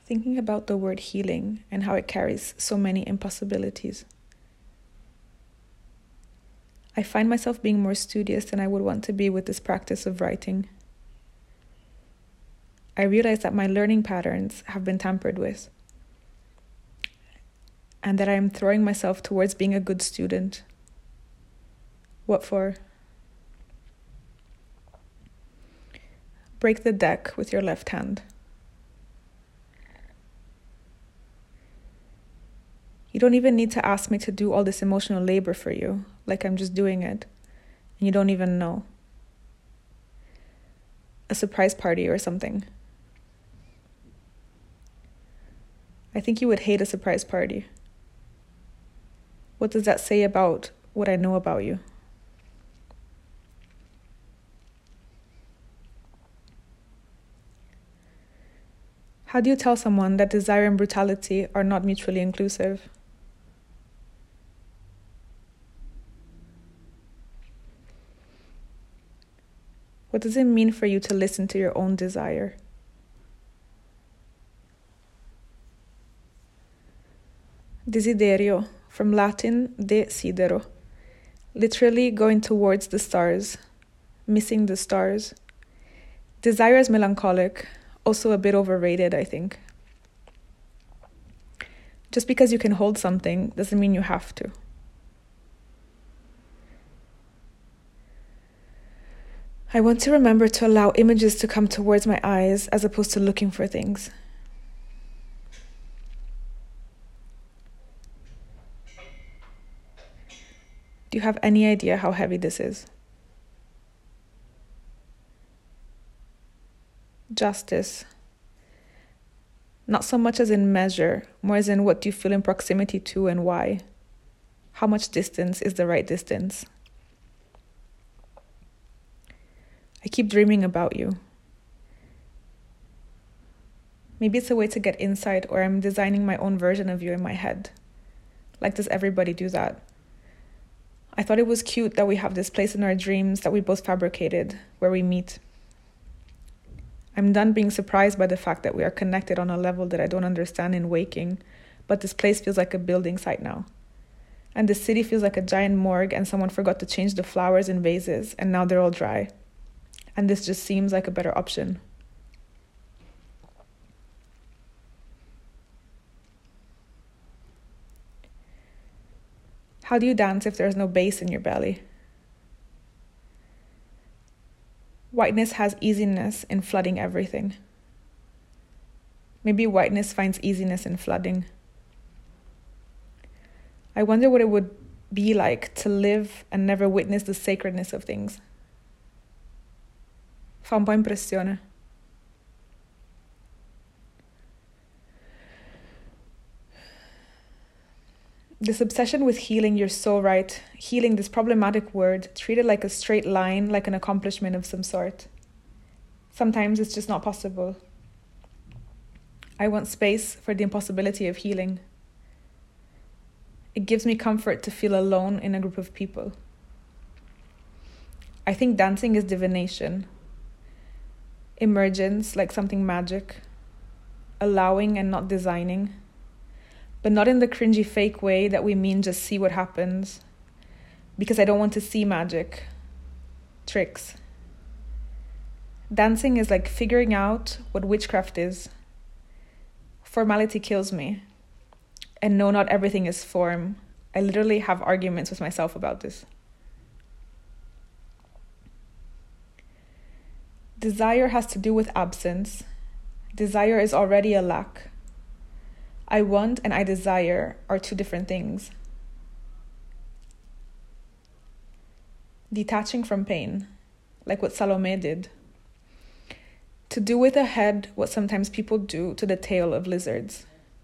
thinking about the word healing and how it carries so many impossibilities. I find myself being more studious than I would want to be with this practice of writing. I realize that my learning patterns have been tampered with, and that I am throwing myself towards being a good student. What for? Break the deck with your left hand. You don't even need to ask me to do all this emotional labor for you, like I'm just doing it, and you don't even know. A surprise party or something. I think you would hate a surprise party. What does that say about what I know about you? How do you tell someone that desire and brutality are not mutually inclusive? What does it mean for you to listen to your own desire? Desiderio, from Latin desidero, literally going towards the stars, missing the stars. Desire is melancholic, also a bit overrated, I think. Just because you can hold something doesn't mean you have to. I want to remember to allow images to come towards my eyes as opposed to looking for things. Do you have any idea how heavy this is? Justice. Not so much as in measure, more as in what do you feel in proximity to and why. How much distance is the right distance? I keep dreaming about you. Maybe it's a way to get insight, or I'm designing my own version of you in my head. Like, does everybody do that? I thought it was cute that we have this place in our dreams that we both fabricated, where we meet. I'm done being surprised by the fact that we are connected on a level that I don't understand in waking, but this place feels like a building site now. And the city feels like a giant morgue, and someone forgot to change the flowers in vases, and now they're all dry. And this just seems like a better option. How do you dance if there's no bass in your belly? Whiteness has easiness in flooding everything. Maybe whiteness finds easiness in flooding. I wonder what it would be like to live and never witness the sacredness of things. Fa un po' impressione. This obsession with healing, you're so right. Healing, this problematic word, treated like a straight line, like an accomplishment of some sort. Sometimes it's just not possible. I want space for the impossibility of healing. It gives me comfort to feel alone in a group of people. I think dancing is divination. Emergence, like something magic. Allowing and not designing. But not in the cringy fake way that we mean just see what happens. Because I don't want to see magic. Tricks. Dancing is like figuring out what witchcraft is. Formality kills me. And no, not everything is form. I literally have arguments with myself about this. Desire has to do with absence. Desire is already a lack. I want and I desire are two different things. Detaching from pain, like what Salome did. To do with a head what sometimes people do to the tail of lizards.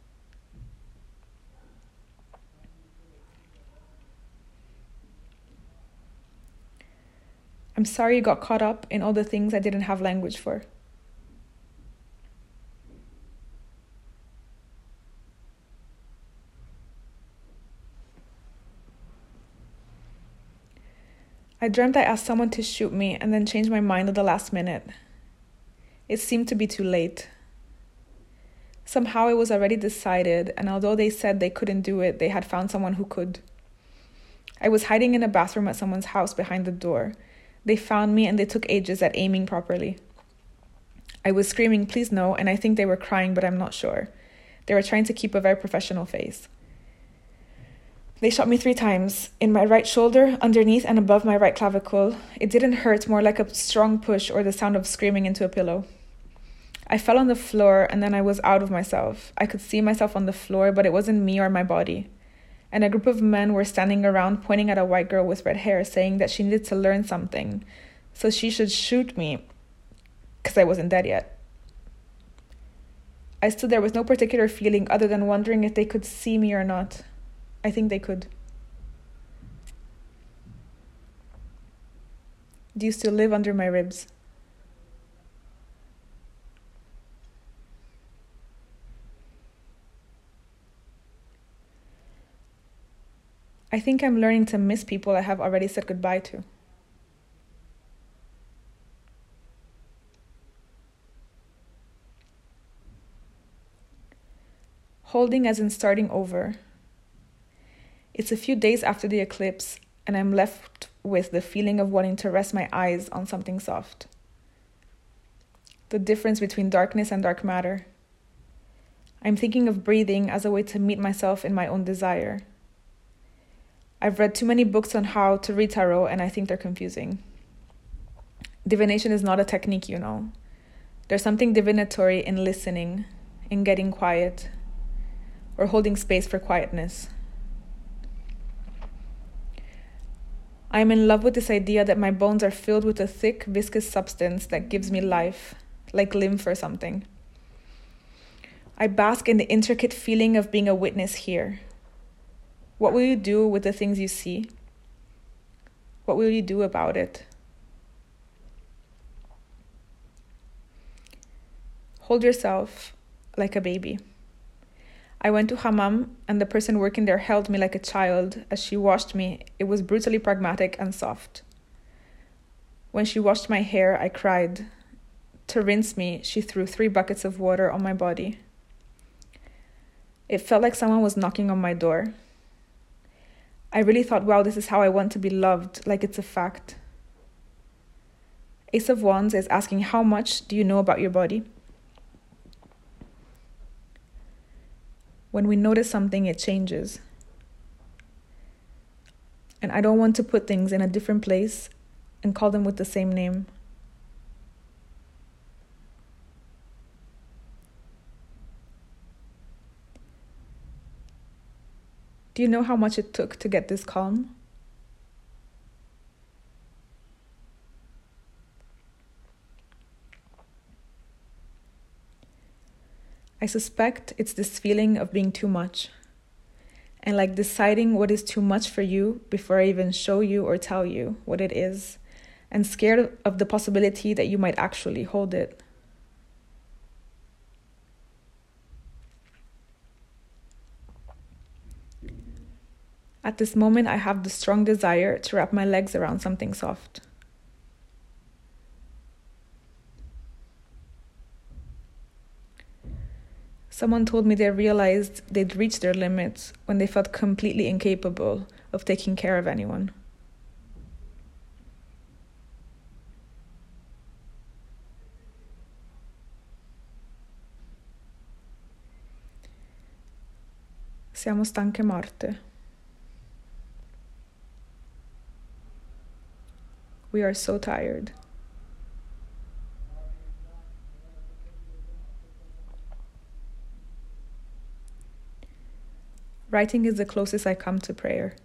I'm sorry you got caught up in all the things I didn't have language for. I dreamt I asked someone to shoot me and then changed my mind at the last minute. It seemed to be too late. Somehow it was already decided, and although they said they couldn't do it, they had found someone who could. I was hiding in a bathroom at someone's house behind the door. They found me and they took ages at aiming properly. I was screaming, please no, and I think they were crying, but I'm not sure. They were trying to keep a very professional face. They shot me 3 times, in my right shoulder, underneath and above my right clavicle. It didn't hurt, more like a strong push or the sound of screaming into a pillow. I fell on the floor and then I was out of myself. I could see myself on the floor, but it wasn't me or my body. And a group of men were standing around pointing at a white girl with red hair, saying that she needed to learn something, so she should shoot me, because I wasn't dead yet. I stood there with no particular feeling other than wondering if they could see me or not. I think they could. Do you still live under my ribs? I think I'm learning to miss people I have already said goodbye to. Holding as in starting over. It's a few days after the eclipse, and I'm left with the feeling of wanting to rest my eyes on something soft. The difference between darkness and dark matter. I'm thinking of breathing as a way to meet myself in my own desire. I've read too many books on how to read tarot, and I think they're confusing. Divination is not a technique, you know. There's something divinatory in listening, in getting quiet, or holding space for quietness. I'm in love with this idea that my bones are filled with a thick, viscous substance that gives me life, like lymph or something. I bask in the intricate feeling of being a witness here. What will you do with the things you see? What will you do about it? Hold yourself like a baby. I went to hammam, and the person working there held me like a child as she washed me. It was brutally pragmatic and soft. When she washed my hair, I cried. To rinse me, she threw 3 buckets of water on my body. It felt like someone was knocking on my door. I really thought, wow, this is how I want to be loved, like it's a fact. Ace of Wands is asking, how much do you know about your body? When we notice something, it changes. And I don't want to put things in a different place and call them with the same name. Do you know how much it took to get this calm? I suspect it's this feeling of being too much, and like deciding what is too much for you before I even show you or tell you what it is, and scared of the possibility that you might actually hold it. At this moment, I have the strong desire to wrap my legs around something soft. Someone told me they realized they'd reached their limits when they felt completely incapable of taking care of anyone. Siamo stanche morte. We are so tired. Writing is the closest I come to prayer.